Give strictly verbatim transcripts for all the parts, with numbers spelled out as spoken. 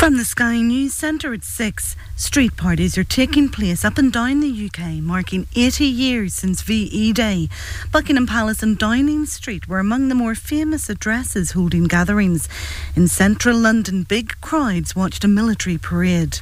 From the Sky News Centre at six, street parties are taking place up and down the U K, marking eighty years since V E Day. Buckingham Palace and Downing Street were among the more famous addresses holding gatherings. In central London, big crowds watched a military parade.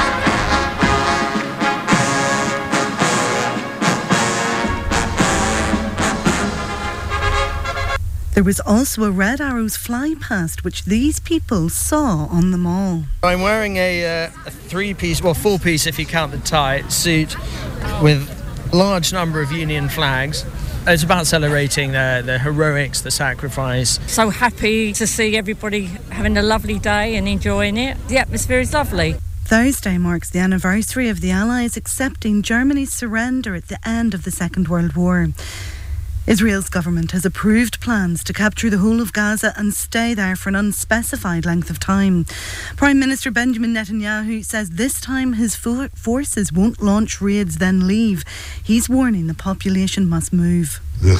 There was also a Red Arrows fly past, which these people saw on the mall. I'm wearing a, uh, a three-piece, well, four-piece if you count the tie, suit with a large number of Union flags. It's about celebrating uh, the heroics, the sacrifice. So happy to see everybody having a lovely day and enjoying it. The atmosphere is lovely. Thursday marks the anniversary of the Allies accepting Germany's surrender at the end of the Second World War. Israel's government has approved plans to capture the whole of Gaza and stay there for an unspecified length of time. Prime Minister Benjamin Netanyahu says this time his fo- forces won't launch raids then leave. He's warning the population must move.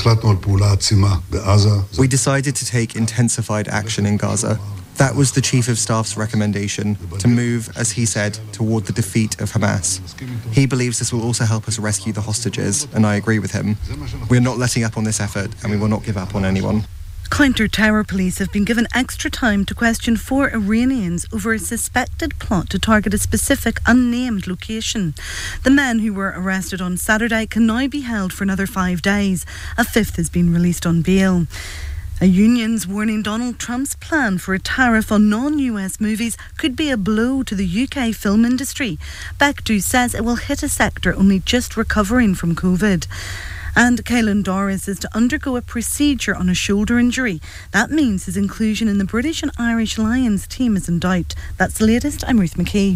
We decided to take intensified action in Gaza. That was the Chief of Staff's recommendation, to move, as he said, toward the defeat of Hamas. He believes this will also help us rescue the hostages, and I agree with him. We are not letting up on this effort, and we will not give up on anyone. Counter-terror police have been given extra time to question four Iranians over a suspected plot to target a specific unnamed location. The men who were arrested on Saturday can now be held for another five days. A fifth has been released on bail. A union's warning Donald Trump's plan for a tariff on non-U S movies could be a blow to the U K film industry. Becdu says it will hit a sector only just recovering from COVID. And Caelan Doris is to undergo a procedure on a shoulder injury. That means his inclusion in the British and Irish Lions team is in doubt. That's the latest. I'm Ruth McKee.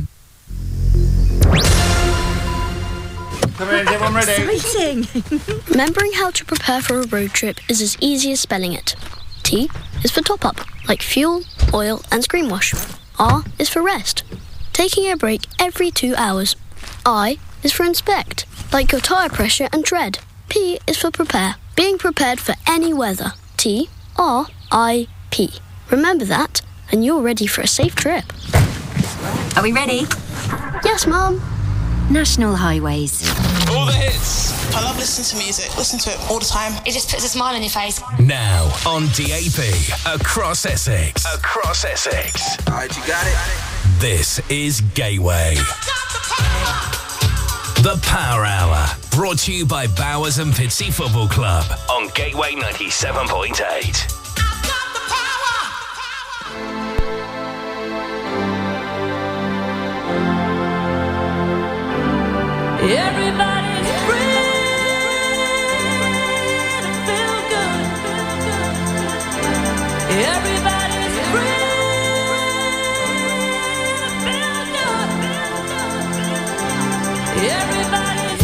Come in, everyone ready? Exciting! Remembering how to prepare for a road trip is as easy as spelling it. T is for top up, like fuel, oil and screen wash. R is for rest, taking a break every two hours. I is for inspect, like your tyre pressure and tread. P is for prepare, being prepared for any weather. T, R, I, P. Remember that, and you're ready for a safe trip. Are we ready? Yes, Mum. National Highways. All the hits. I love listening to music. Listen to it all the time. It just puts a smile on your face. Now on D A B across Essex. Across Essex. All right, you got it. This is Gateway. The Power Hour. Brought to you by Bowers and Pitsea Football Club on Gateway ninety-seven point eight. Everybody's free to feel good. Everybody's free to feel good. Everybody's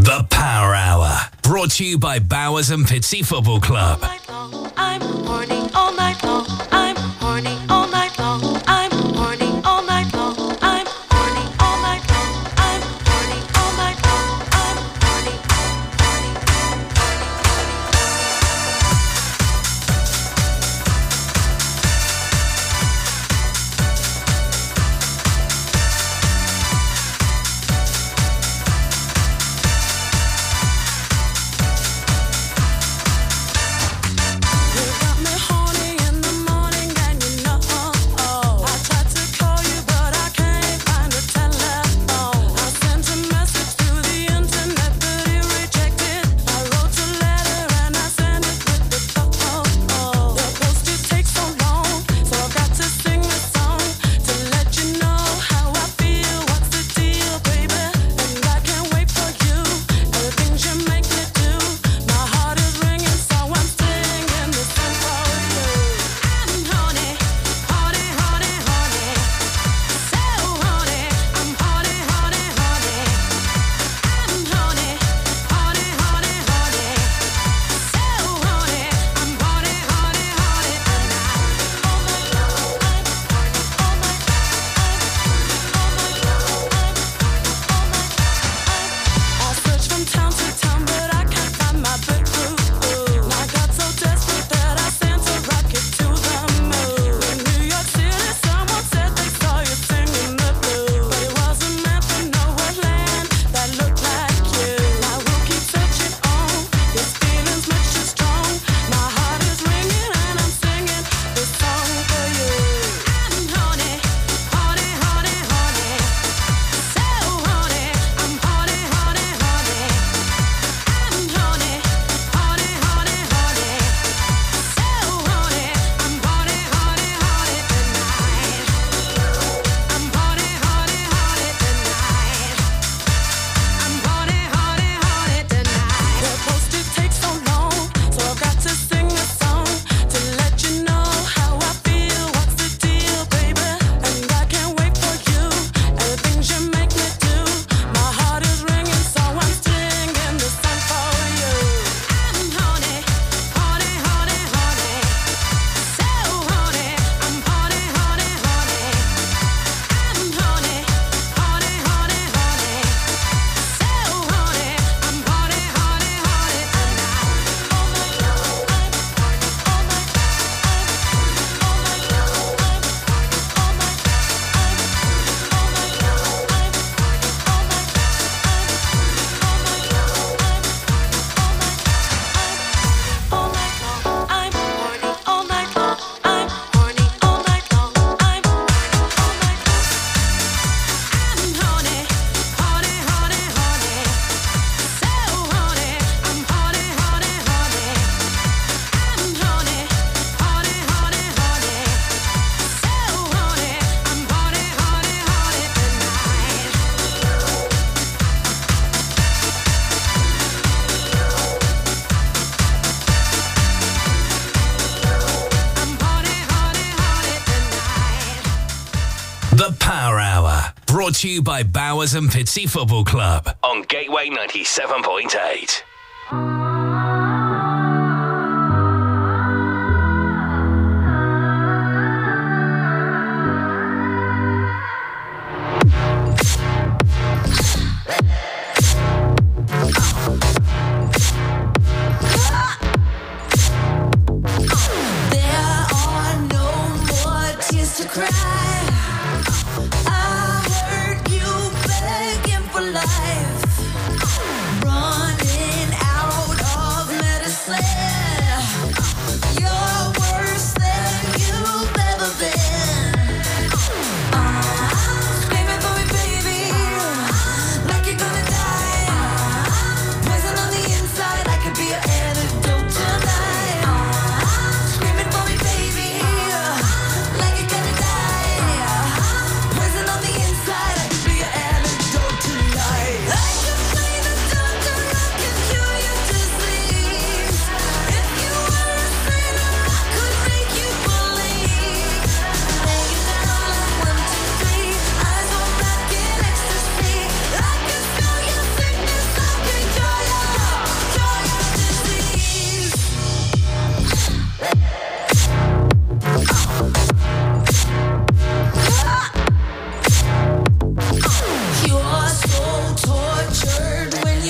The Power Hour, brought to you by Bowers and Pitsea Football Club. I'm horny all night long. I'm horny all night long. I'm horny all night long. I'm horny all night long. I'm horny all night long. I'm horny, horny, The Power Hour, brought to you by Bowers and Pitsea Football Club on Gateway ninety-seven point eight. running out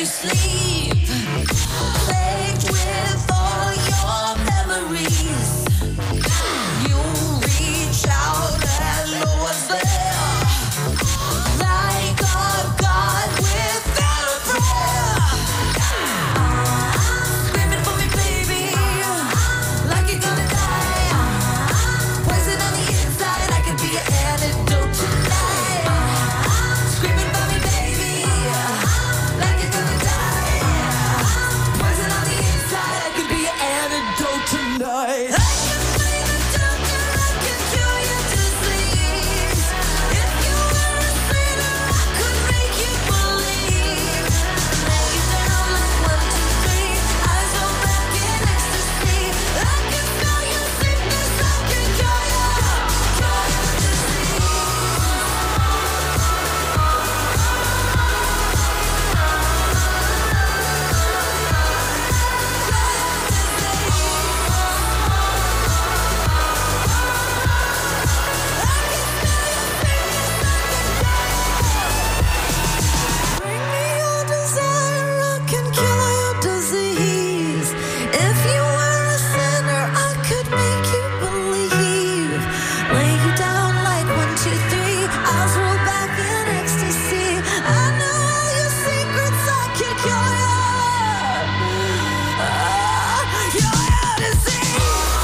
sleep, plagued with all your memories. You reach out and know what's there, like a god without a prayer. Screaming for me, baby, like you're gonna die. Poison on the inside, I could be your antidote tonight. Screaming for me, baby, like you're gonna die. Poison on the inside, I could be your antidote tonight. I can be the doctor, I can cure your disease. If you were a sinner, I could make you believe. Lay you down like one, two, three, eyes roll back in ecstasy. I can smell your sickness, I can cure your, cure your disease. Bring me your desire, I can cure your disease. If you were a sinner, I could make you believe. Lay you down like one, two, three, eyes roll back in ecstasy. I know all your secrets, I can cure your, ah, cure your disease.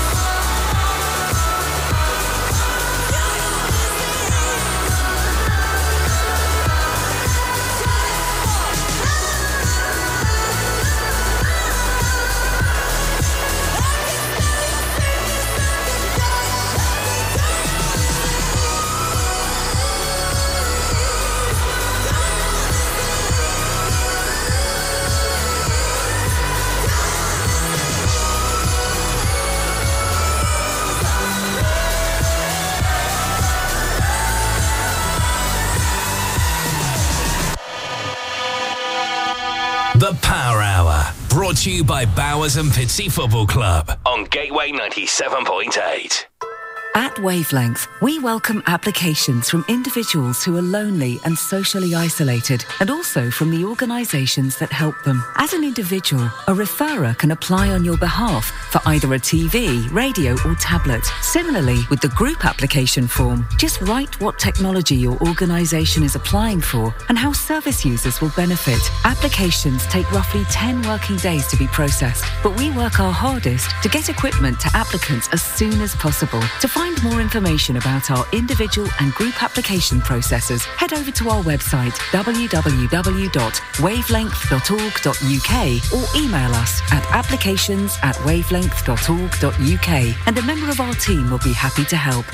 The Power Hour, brought to you by Bowers and Pitsea Football Club on Gateway ninety-seven point eight. At Wavelength, we welcome applications from individuals who are lonely and socially isolated, and also from the organisations that help them. As an individual, a referrer can apply on your behalf for either a T V, radio or tablet. Similarly, with the group application form, just write what technology your organisation is applying for and how service users will benefit. Applications take roughly ten working days to be processed, but we work our hardest to get equipment to applicants as soon as possible. To find more information about our individual and group application processes, head over to our website w w w dot wavelength dot org dot u k or email us at applications at wavelength dot org dot u k and a member of our team will be happy to help.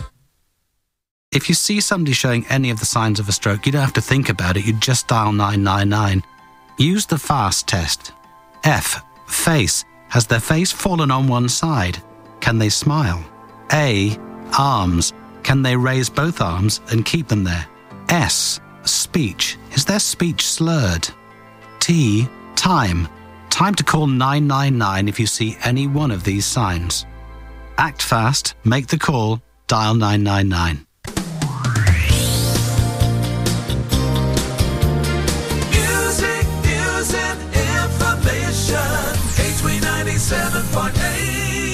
If you see somebody showing any of the signs of a stroke, you don't have to think about it, you just dial nine nine nine. Use the FAST test. F. Face. Has their face fallen on one side? Can they smile? A. Arms. Can they raise both arms and keep them there? S. Speech. Is their speech slurred? T. Time. Time to call nine nine nine if you see any one of these signs. Act fast, make the call, dial nine nine nine. Music, news and information. Gateway ninety-seven point eight.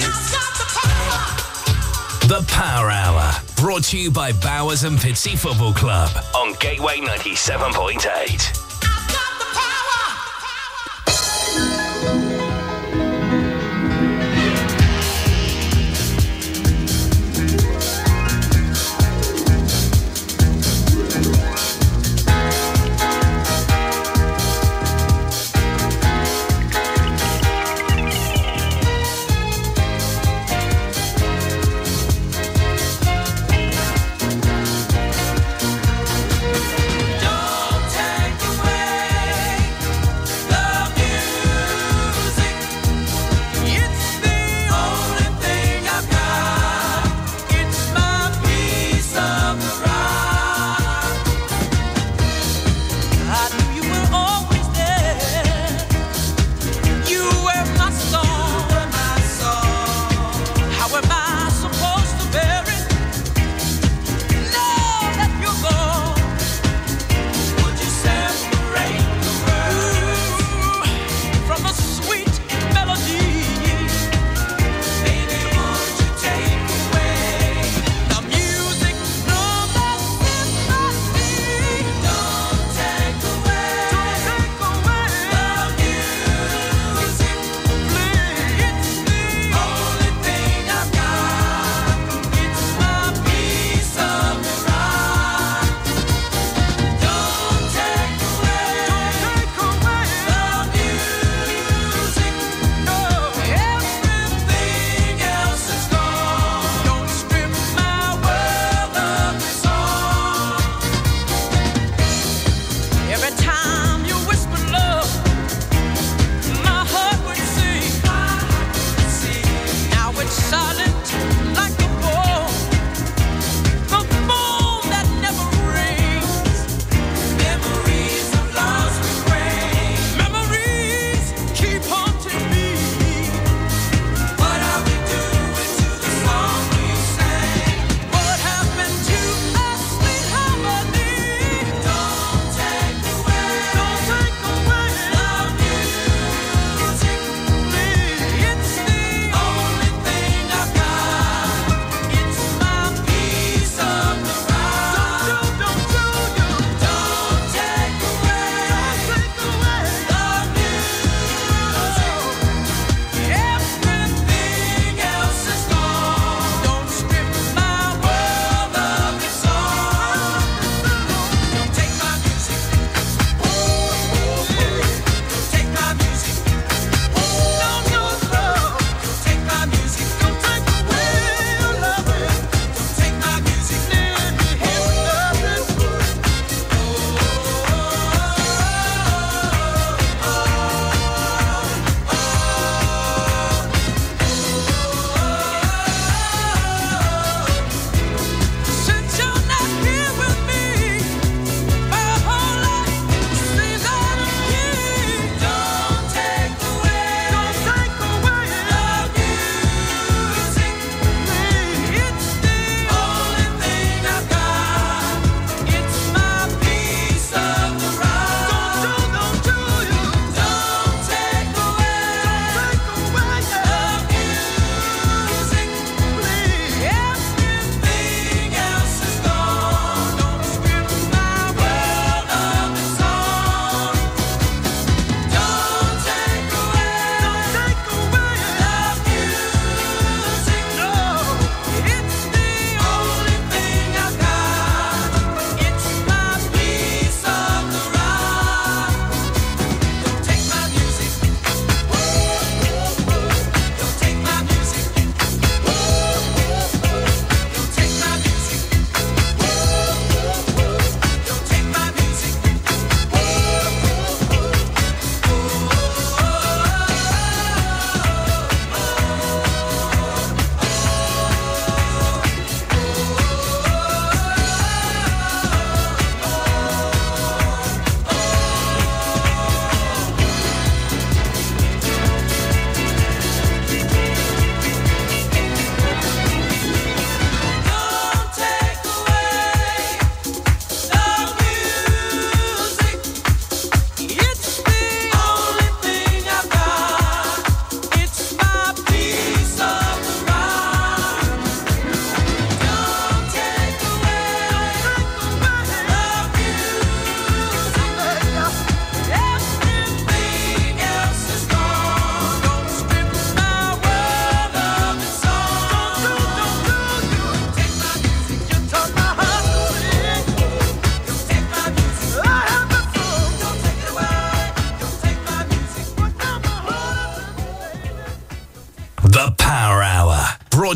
The Power Hour, brought to you by Bowers and Pitsea Football Club on Gateway ninety-seven point eight. Don't take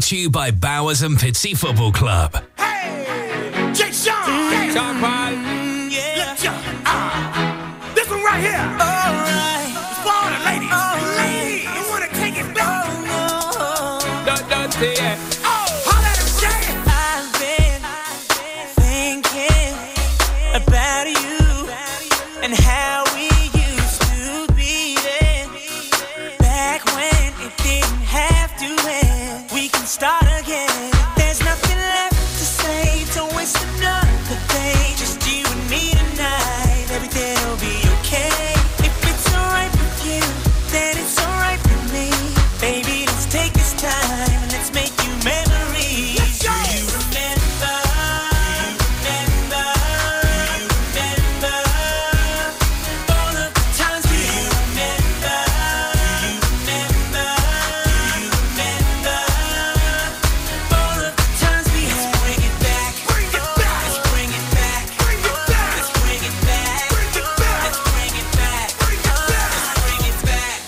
to you by Bowers and Pitsea Football Club. Hey, Jake Sean. Sean Paul. Yeah. Look, uh, this one right here. All right. It's for all the ladies. All ladies. You want to take it back? Oh, no. Don't, don't say it. Oh, holla at him, Jay. I've been thinking about you and how we used to be then. Back when it didn't have to end. We can start again. There's nothing left to say. Don't waste another day. Just you and me tonight. Everything will be okay. If it's alright with you, then it's alright with me. Baby, let's take this time and let's make you memories. Let's go. Do you remember? Do you remember? Do you remember all of the times? Do you remember? Do you remember? Do you remember all of the times we had? Let's bring it back. Bring it back. Let's bring it back. Bring it back. Let's bring it back. Bring it back. Let's bring it back. Bring it back. Let's bring it back.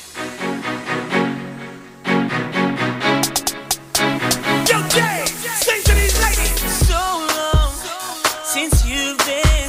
Yo, Jay, sing to these ladies. So long since you've been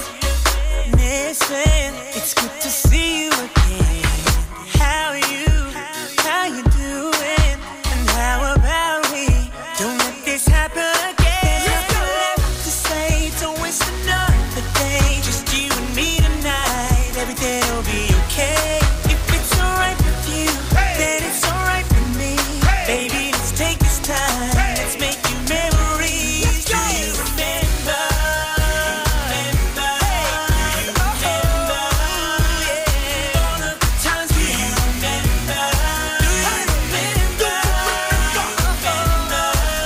missing. It's good to see you again. How you, how you doing? And how about we don't let this happen again? There's nothing left to say. Don't waste another day. Just you and me tonight. Everything will be okay. If it's alright with you, then it's alright with me. Baby, let's take this time. Let's make you memories. Do you remember? Remember? Do you remember? Yeah. All of the times. Do you remember? Do you remember? Remember?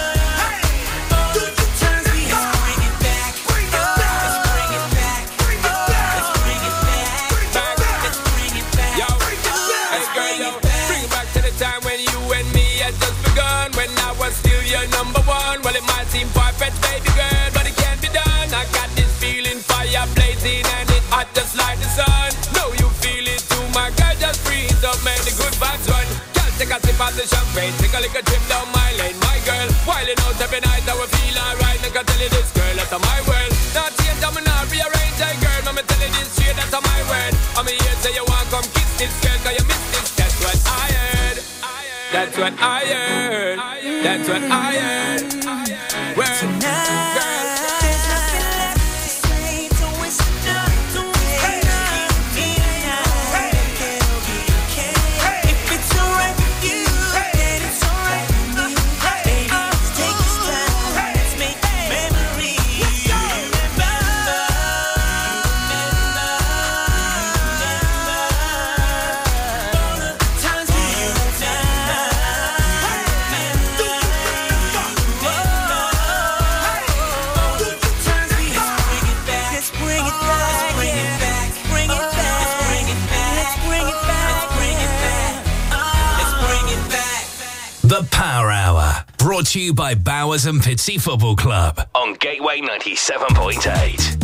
All of the times we had. Bring it back. Bring it back. Let's bring it back. Bring it back. Let's bring it back. Let's bring it back. Yo, hey girl, yo, bring it back to the time when you and me had just begun. When I was still your number one. Well, it might seem far-fetched, baby girl, but it can't be done. I got this feeling, fire blazing, and it hot just like the sun. Know you feel it too, my girl, just breathe up, man, the good vibes run. Girl, take a sip of the champagne, take a little trip down my lane, my girl. Wilding out every night, I will feel alright. I can tell you this, girl, that's my world. Not change, I'm not rearrange, hey girl, I'ma tell you this straight, that's my word. I'm here, say you want come kiss this girl, cause you miss this, that's what I heard. That's what I heard. That's what I heard. Word. Tonight, there's nothing left to say. Don't waste another day. Just you and me tonight. Everything will be okay. If it's alright with you, then it's alright with me. Baby, let's take this time. Let's make memories. Do you remember? Remember? Remember all of the times. Do you remember? The Power Hour, brought to you by Bowers and Pitsea Football Club on Gateway ninety-seven point eight.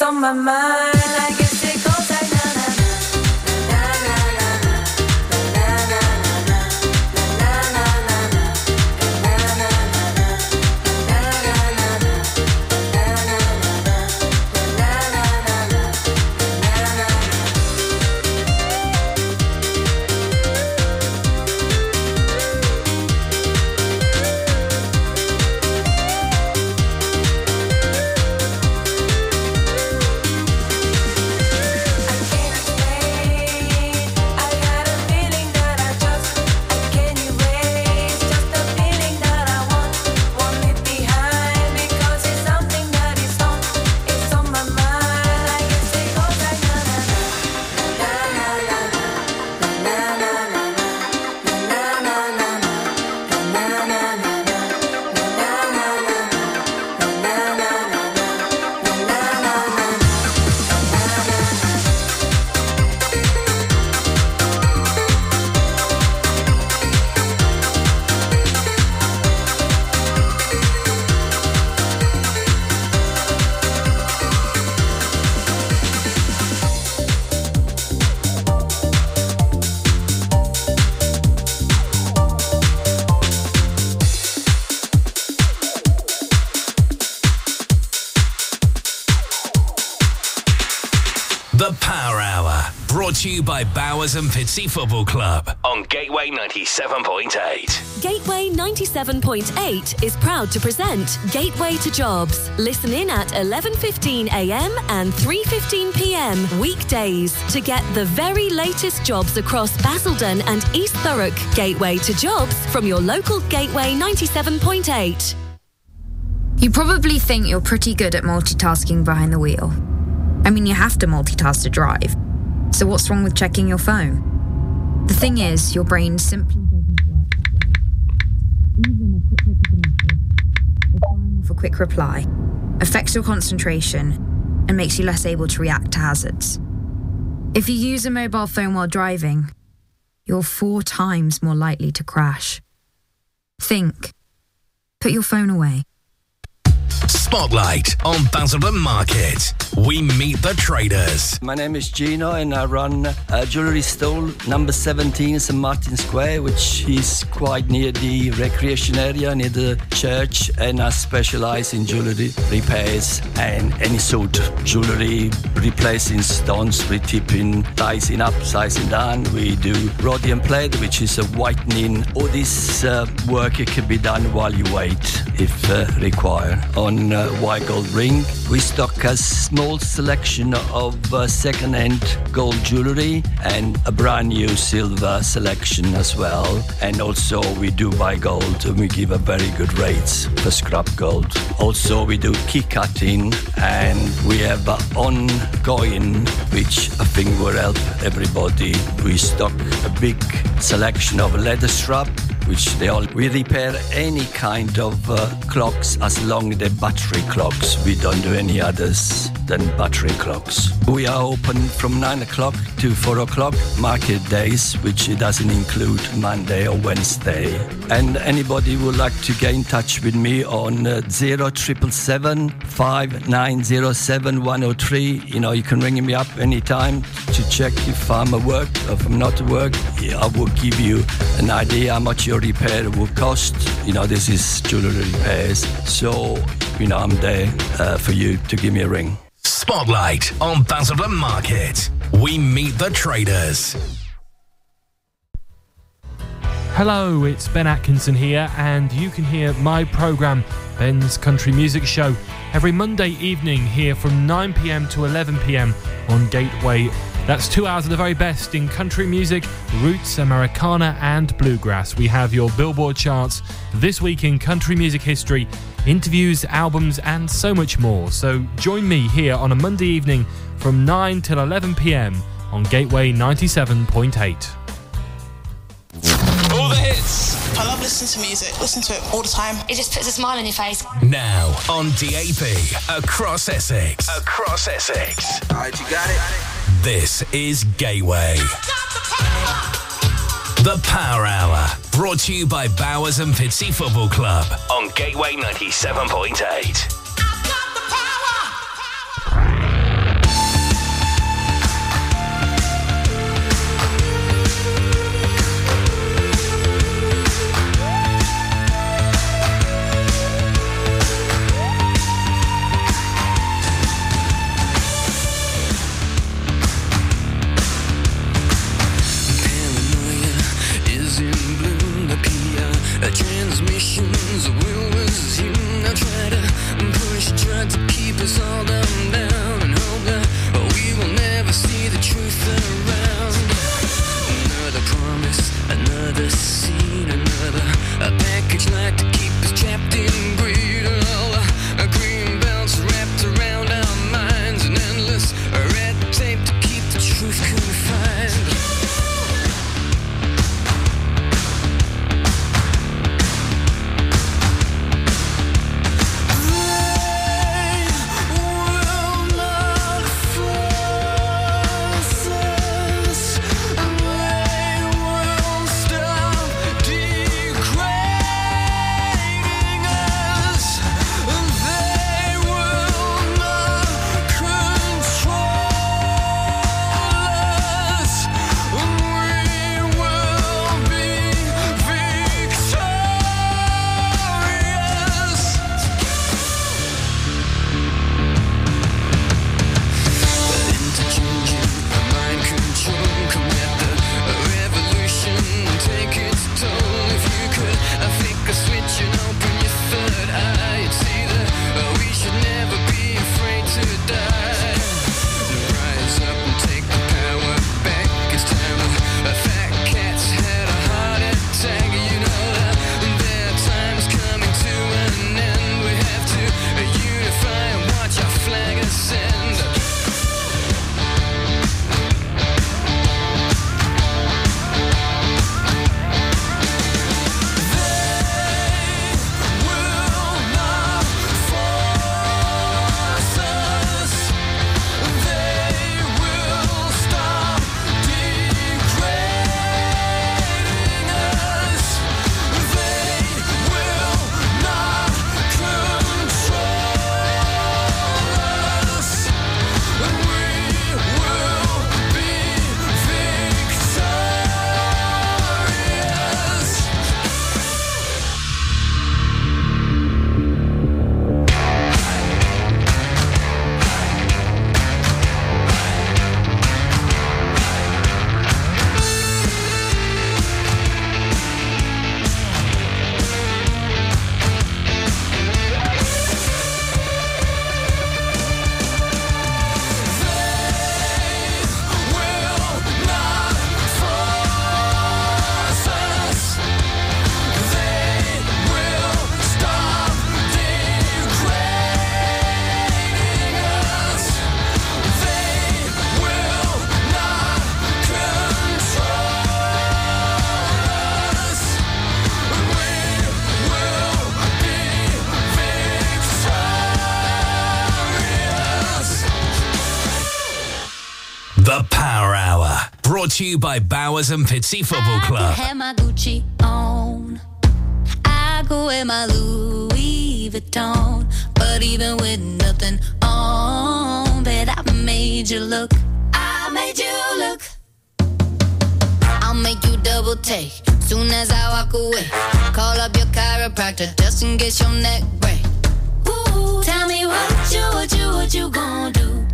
on my mind. I guess it goes like na na na na na na na na na The Power Hour, brought to you by Bowers and Pitsea Football Club on Gateway ninety-seven point eight. Gateway ninety-seven point eight is proud to present Gateway to Jobs. Listen in at eleven fifteen a m and three fifteen p m weekdays to get the very latest jobs across Basildon and East Thurrock. Gateway to Jobs from your local Gateway ninety-seven point eight. You probably think you're pretty good at multitasking behind the wheel. I mean, you have to multitask to drive. So what's wrong with checking your phone? The thing is, your brain simply doesn't work that way. Even a quick look at the message, or firing off a quick reply, affects your concentration and makes you less able to react to hazards. If you use a mobile phone while driving, you're four times more likely to crash. Think. Put your phone away. Spotlight on Basildon Market. We meet the traders. My name is Gino and I run a jewellery store number seventeen Saint Martin Square, which is quite near the recreation area, near the church, and I specialise in jewellery repairs and any sort of jewellery, replacing stones, retipping, sizing up, sizing down. We do rhodium plate, which is a whitening. All this uh, work it can be done while you wait, if uh, required. On uh, white gold ring, we stock a small selection of uh, second-hand gold jewellery and a brand new silver selection as well. And also we do buy gold and we give a very good rates for scrap gold. Also we do key cutting and we have uh, ongoing, which I think will help everybody. We stock a big selection of leather strap, which they all, we repair any kind of uh, clocks as long as they're battery clocks. We don't do any others than battery clocks. We are open from nine o'clock to four o'clock, market days, which it doesn't include Monday or Wednesday. And anybody would like to get in touch with me on uh, zero triple seven five nine zero seven one zero three. You know, you can ring me up anytime to check if I'm at work or if I'm not at work. I will give you an idea how much your repair will cost. You know, this is jewellery repairs. So, you know, I'm there uh, for you to give me a ring. Spotlight on Basildon Market. We meet the traders. Hello, it's Ben Atkinson here, and you can hear my programme, Ben's Country Music Show, every Monday evening here from nine p m to eleven p m on Gateway. That's two hours of the very best in country music, roots, Americana and bluegrass. We have your Billboard charts this week in country music history, interviews, albums and so much more. So join me here on a Monday evening from nine till eleven p m on Gateway ninety-seven point eight. All the hits. I love listening to music. Listen to it all the time. It just puts a smile on your face. Now on D A B, across Essex. Across Essex. All right, you got it? This is Gateway. The Power Hour, brought to you by Bowers and Pitsea Football Club on Gateway ninety-seven point eight. transmissions, the will was him. I tried to push, tried to keep us all down, down, and hope that we will never see the truth around. Another promise, another scene, another a package like to keep us trapped in greed. All the green belts wrapped around our minds, an endless red tape to keep the truth confined. Brought to you by Bowers and Pitsea Football Club. I have my Gucci on. I go wear my Louis Vuitton. But even with nothing on, bet I made you look. I made you look. I'll make you double take soon as I walk away. Call up your chiropractor just in case your neck break. Ooh, tell me what you, what you, what you gonna do?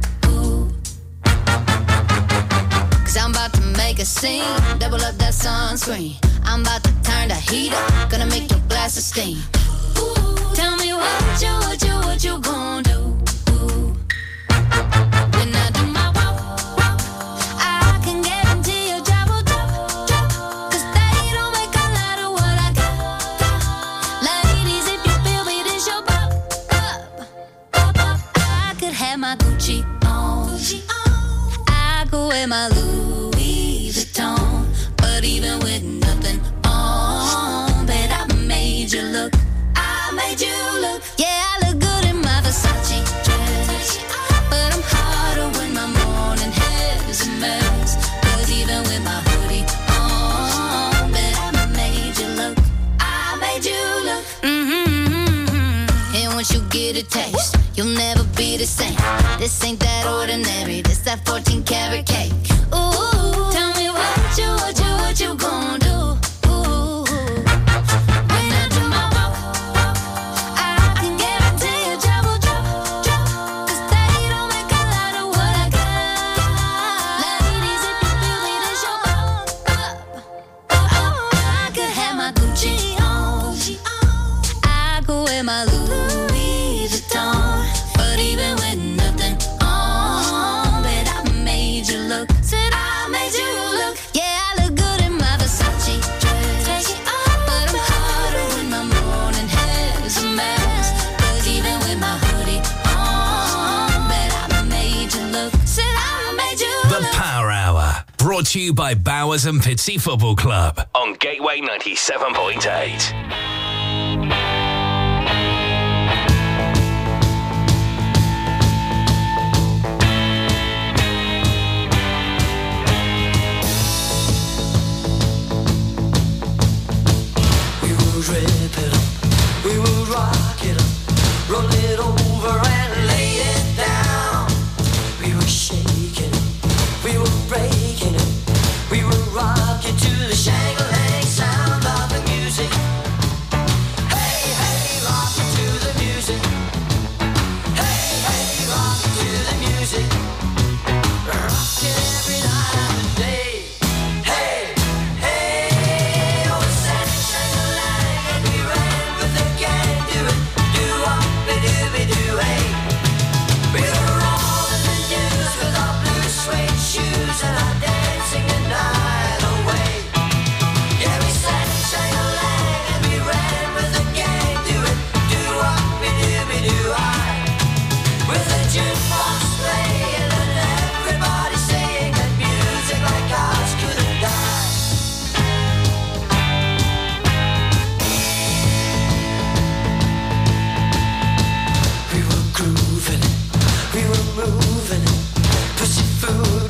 Cause I'm about to make a scene, double up that sunscreen. I'm about to turn the heat up, gonna make your glasses steam. Ooh, tell me what you, what you, what you gonna do? Ooh. When I do my walk, walk, I can guarantee your job will drop, drop. Cause they don't make a lot of what I got, got. Ladies, if you feel me, this your pop, pop, pop, pop. I could have my Gucci on, Gucci on. I could wear my Louis Vuitton. But even with nothing on, bet I made you look. I made you look. Yeah, I look good in my Versace dress. But I'm hotter when my morning hair is a mess. Cause even with my hoodie on, bet I made you look. I made you look. Mm-hmm. And once you get a taste, you'll never be the same. This ain't that ordinary. This that fourteen karat cake. Ooh, tell me what you, what you, what you gonna do? Ooh, when I do my walk, walk, I can guarantee your job will drop, drop. Cause they don't make a lot of what I got. Ladies, if you feel me, this your pop, pop, pop. I could have my Gucci on. Brought to you by Bowers and Pitsea Football Club on Gateway ninety-seven point eight. Rip it up, we will rock it up, roll it over and lay it down. We were shaking it, we were breaking it, we were rocking to the shang-a-lang sound of the music. Hey, hey, rocking to the music. Hey, hey, rocking to the music. Rocking every night of the day. Hey, hey, oh, it's that shang-a-lang. Shoes and our dancing the night away. Yeah, we sang shang-a-lang and we ran with the gang, do it, do what we do, we do I. With the jukebox playing and everybody singing that music like ours couldn't die. We were grooving, we were moving, pussy food.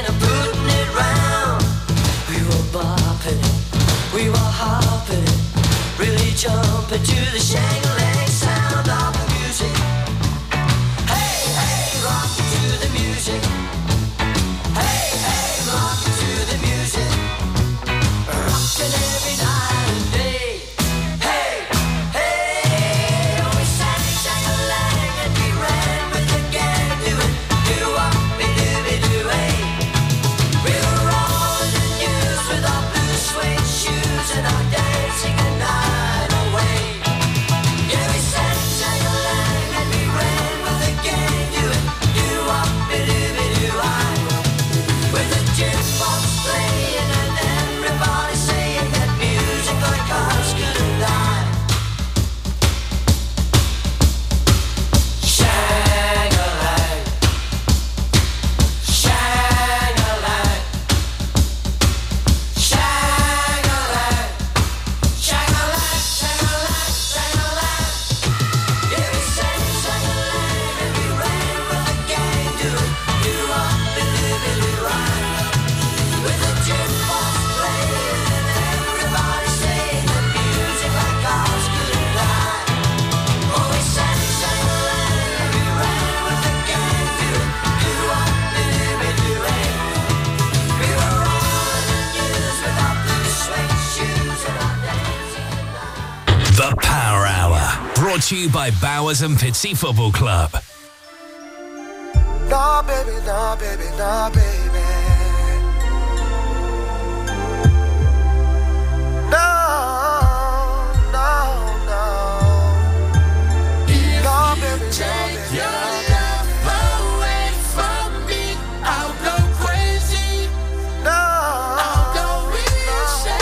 We were hopping, really jumping to the shang-a-lang sound of the music. Hey, hey, rocking to the music. Hey, hey, rocking to the music. Rocking every night and day. Hey, hey, we sang shang-a-lang and we ran with the gang, do it, do what we do, we do, hey. We were rolling the news with our blue suede shoes and our dancing the night away. Yeah, we sang shang-a-lang and we ran with the gang, do it, do what we do, we do I. With the jukebox playing and everybody saying that music like ours couldn't die. Shang-a-lang, shang-a-lang, shang-a-lang. Shang-a-lang, shang-a-lang, shang-a-lang. Yeah, we sang shang-a-lang and we ran with the gang, do it, do what we do, we do right. With the jukebox playing and everybody saying that music like ours couldn't die. Oh, we sang shang-a-lang and we ran with the gang, do it, do what we do, we do right. We were rolling the news with our blue suede shoes and our dancing the night. The Power Hour. Brought to you by Bowers and Pitsea Football Club. No, baby, no, baby, no, baby. No, no, no. No, baby, no, baby, no, away from me, I'll go crazy. No, I'll go insane.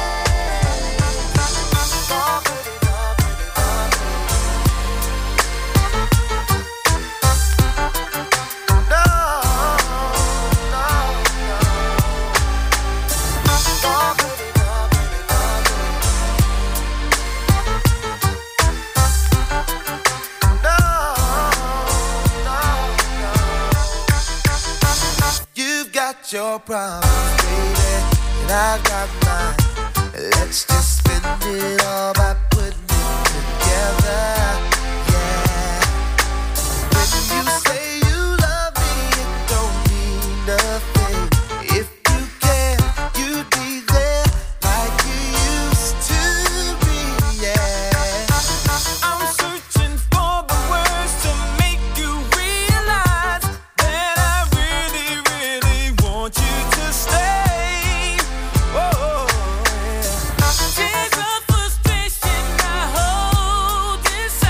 No, baby, no, baby, no, You've got your problems, baby, and I've got mine. Let's just spend it all by putting it together. Yeah. When you say you love me, it don't mean nothing. If you care, you'd be there like you used to be. Yeah. I'm searching for the words to make you realize that I really, really want you to stay. Oh, yeah. Tears of frustration I hold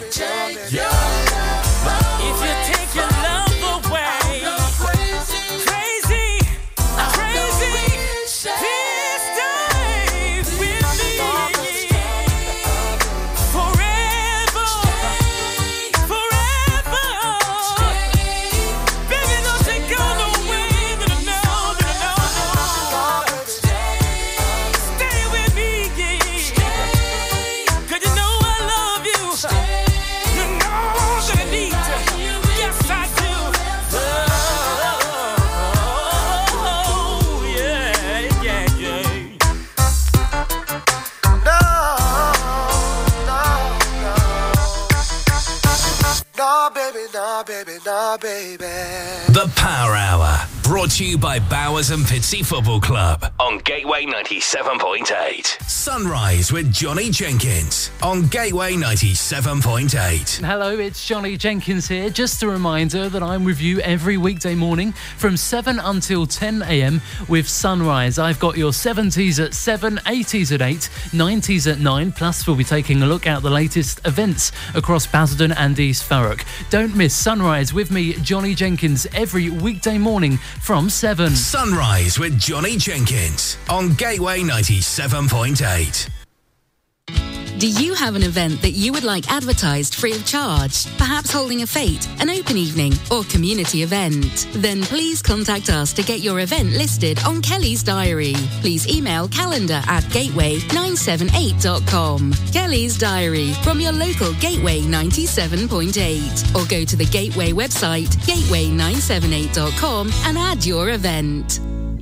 Take your love. If you take your love away, crazy, crazy, crazy. Please stay with me forever, forever. Baby, don't take go away. No, no, no, no, no. Stay with me, yeah. 'Cause you know I love you. You know that I need you. Yes, I do. Oh, yeah, yeah, yeah. Nah, baby, nah, baby, nah, baby. The Power Hour, brought to you by Bowers and Pitsea Football Club on Gateway ninety-seven point eight. Sunrise with Johnny Jenkins on Gateway ninety-seven point eight. Hello, it's Johnny Jenkins here. Just a reminder that I'm with you every weekday morning from seven until ten a.m. with Sunrise. I've got your seventies at seven, eighties at eight, nineties at nine, plus we'll be taking a look at the latest events across Basildon and East Thurrock. Don't miss Sunrise with me, Johnny Jenkins, every weekday morning from seven. Sunrise with Johnny Jenkins on Gateway ninety-seven point eight. Do you have an event that you would like advertised free of charge? Perhaps holding a fete, an open evening, or community event? Then please contact us to get your event listed on Kelly's Diary. Please email calendar at gateway nine seven eight dot com. Kelly's Diary from your local Gateway ninety-seven point eight. Or go to the Gateway website, gateway nine seven eight dot com, and add your event.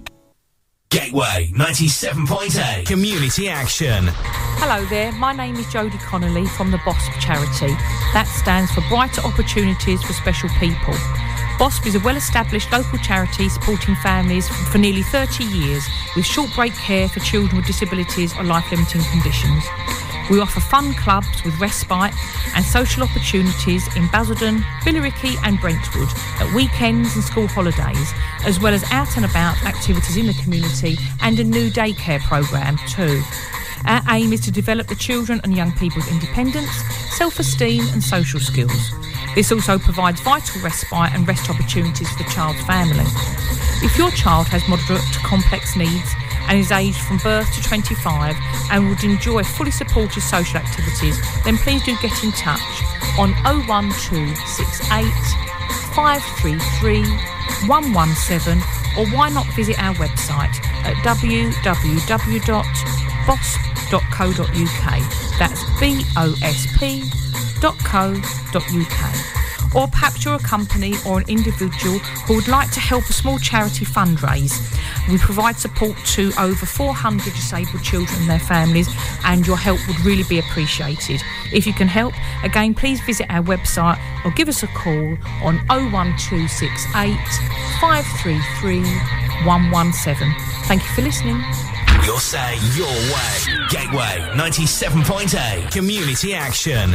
Gateway ninety-seven point eight. Community action. Hello there, my name is Jodie Connolly from the B O S P charity. That stands for Brighter Opportunities for Special People. B O S P is a well-established local charity supporting families for nearly thirty years with short break care for children with disabilities or life-limiting conditions. We offer fun clubs with respite and social opportunities in Basildon, Billericay and Brentwood at weekends and school holidays, as well as out and about activities in the community and a new daycare programme too. Our aim is to develop the children and young people's independence, self-esteem and social skills. This also provides vital respite and rest opportunities for the child's family. If your child has moderate to complex needs and is aged from birth to twenty-five and would enjoy fully supported social activities, then please do get in touch on oh one two six eight, five three three, one one seven, or why not visit our website at w w w dot bosp dot co dot u k. That's B O S P dot co dot u k. Or perhaps you're a company or an individual who would like to help a small charity fundraise. We provide support to over four hundred disabled children and their families, and your help would really be appreciated. If you can help, again, please visit our website or give us a call on oh one two six eight, five three three, one one seven. Thank you for listening. Your say, your way. Gateway ninety-seven point eight. Community action.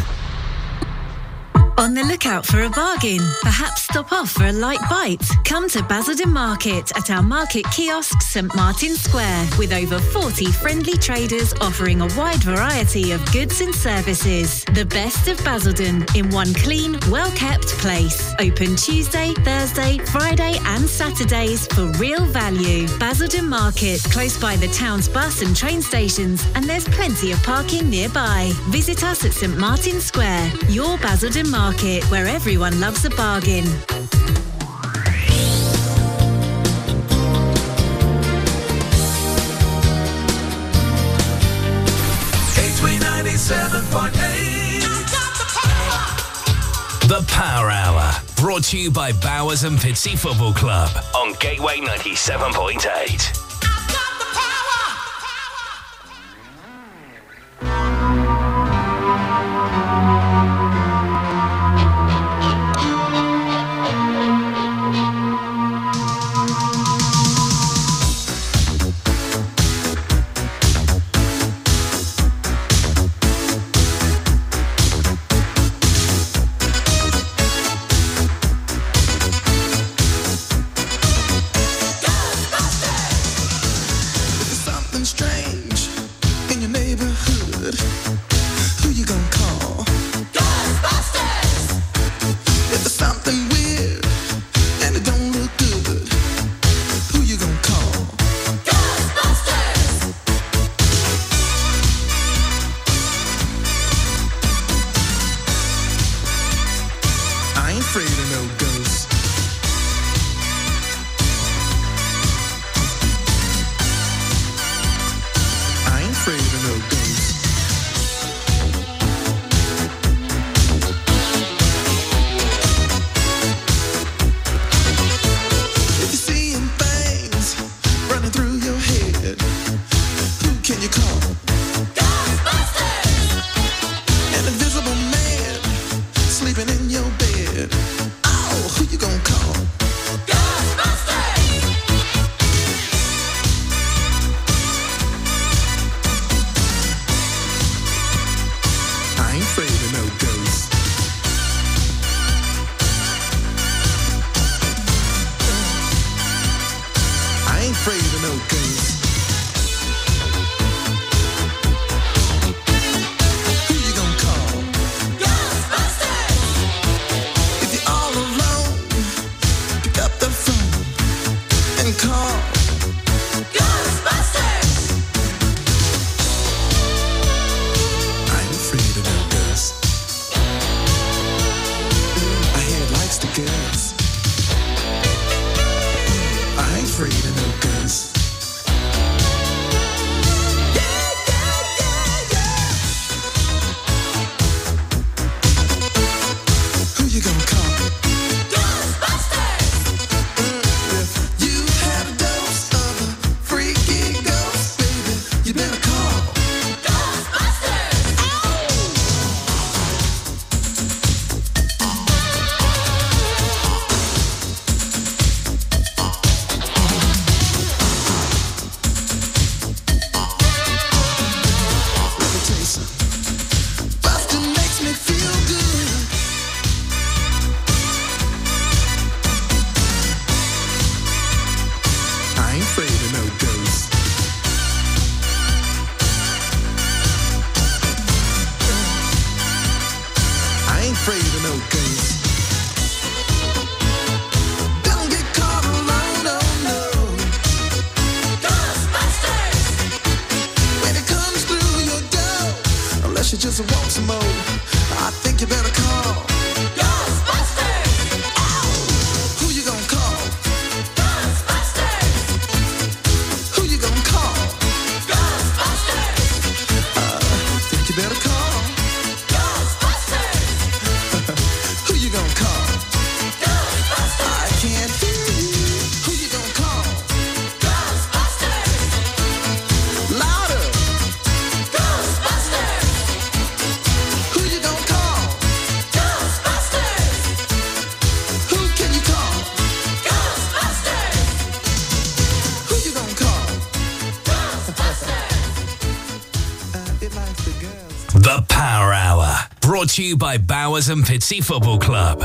On the lookout for a bargain? Perhaps stop off for a light bite? Come to Basildon Market at our market kiosk, St Martin Square, with over forty friendly traders offering a wide variety of goods and services. The best of Basildon in one clean, well-kept place. Open Tuesday, Thursday, Friday and Saturdays for real value. Basildon Market, close by the town's bus and train stations, and there's plenty of parking nearby. Visit us at St Martin Square, your Basildon Market. Market, where everyone loves a bargain. Gateway ninety-seven point eight. The Power Hour, brought to you by Bowers and Pitsea Football Club on Gateway ninety-seven point eight. afraid of no ghosts. I ain't afraid of no ghosts. If you're seeing things running through your head, who can you call? Ghostbusters! An invisible man sleeping in your bed. Oh, who you gonna call? Ghostbusters! I ain't afraid of no ghosts. I ain't afraid of no ghosts. Who you gonna call? Ghostbusters! If you're all alone, pick up the phone and call Ghostbusters! I ain't afraid of no ghosts. I hear it likes the girls. I ain't afraid of no ghosts. Who you gonna call? Ghostbusters! If you've had a dose of a freaky ghost, baby, you better call Ghostbusters! Let me tell you something. Bustin' makes me feel good. I ain't afraid of no ghosts. I ain't afraid of no ghosts. Don't get caught alone, oh no. Ghostbusters! When it comes through your door, unless you just want some more, I think you better call Ghostbusters! Who you gonna call? Ghostbusters! Who you gonna call? Ghostbusters! Uh, think you better call Ghostbusters! Who you gonna call? Ghostbusters! I can't hear you. Who you gonna call? Ghostbusters! Louder! Ghostbusters! Who you gonna call? Ghostbusters! Who can you call? Ghostbusters! Who you gonna call? Ghostbusters! uh, it likes the girls. The Power Hour, brought to you by Bowers and Pitsea Football Club.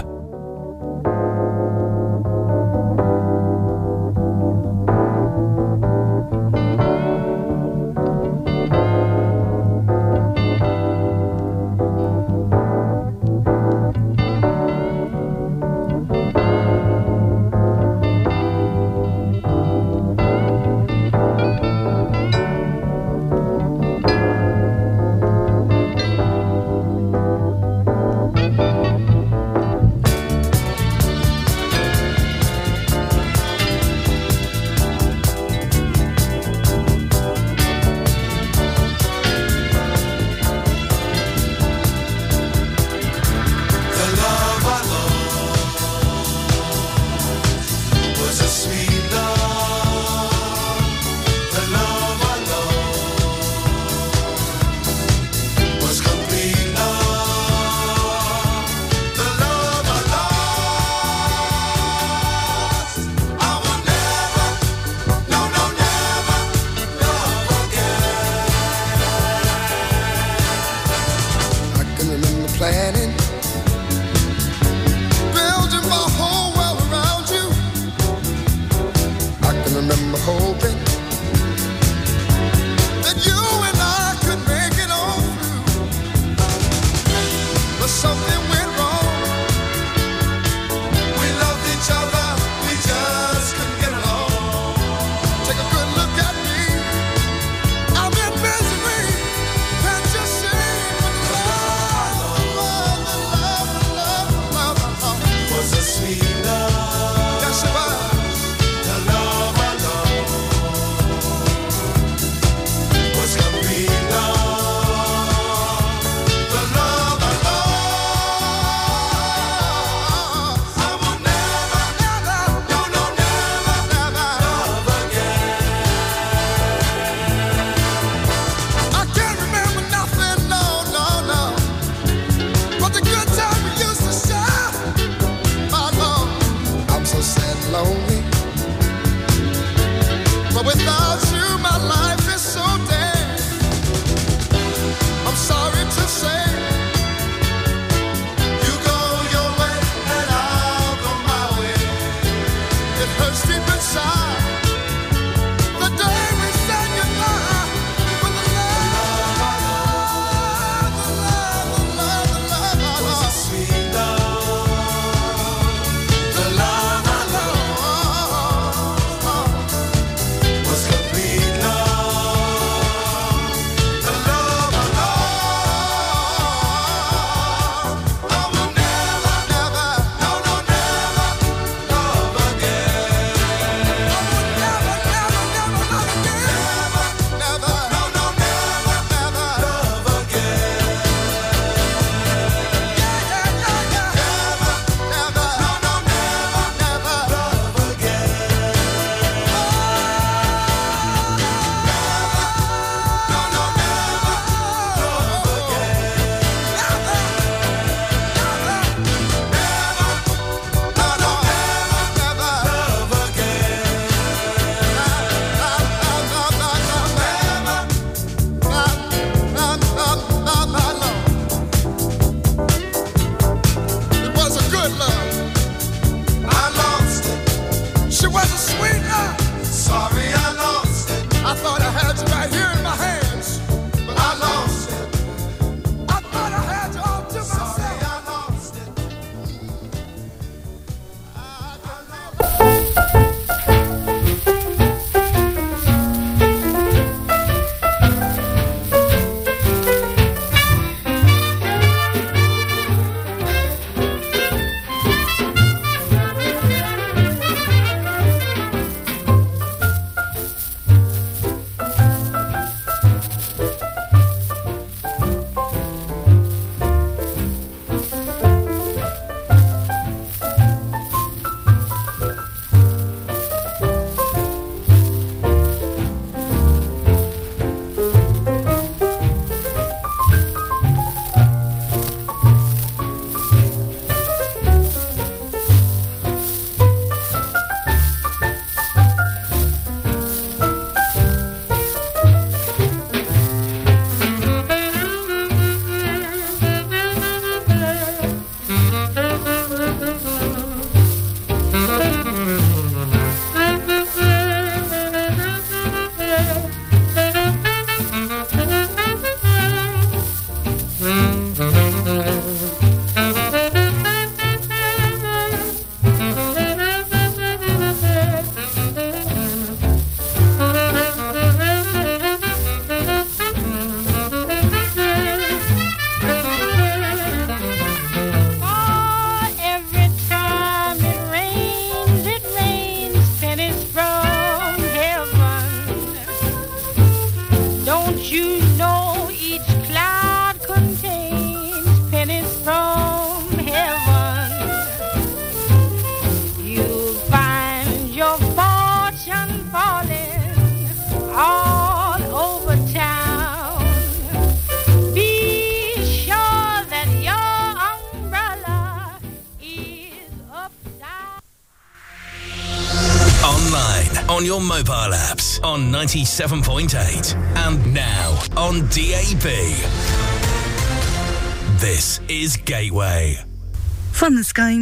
on your mobile apps on ninety-seven point eight and now on D A B. This is Gateway. From the Sky